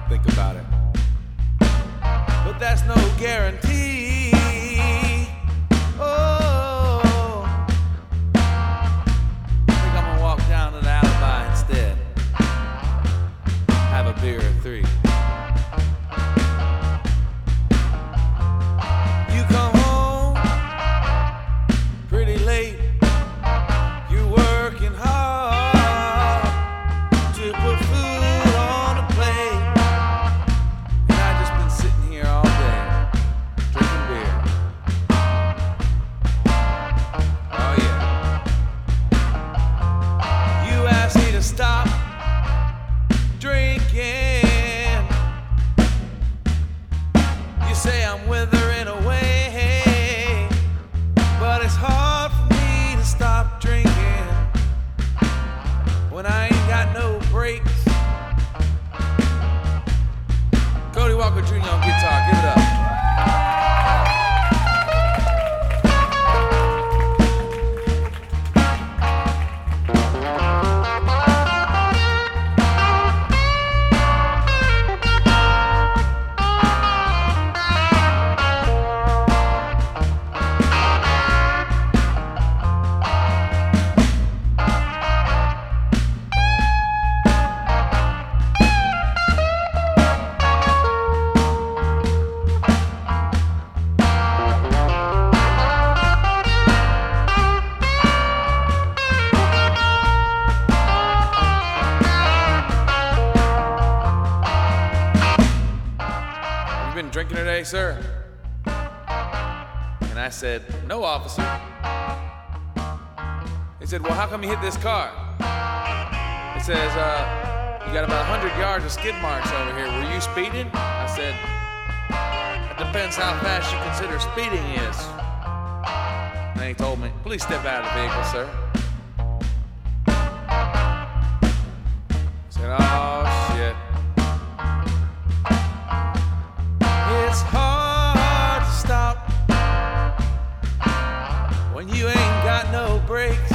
I'll think about it. But that's no guarantee. Oh, I think I'm gonna walk down to the Alibi instead. Have a beer or three. You come home pretty late. You're working hard to put food on the plate. And I just been sitting here all day drinking beer. Oh yeah. You asked me to stop drinking. You say I'm withering away, but it's hard for me to stop drinking when I ain't got no brakes. Cody Walker Jr. on guitar, give it up. You been drinking today, sir? And I said, no, officer. He said, well, how come you hit this car? It says, you got about 100 yards of skid marks over here. Were you speeding? I said, it depends how fast you consider speeding is. And he told me, please step out of the vehicle, sir. I said, oh, shit. It's hard to stop when you ain't got no brakes.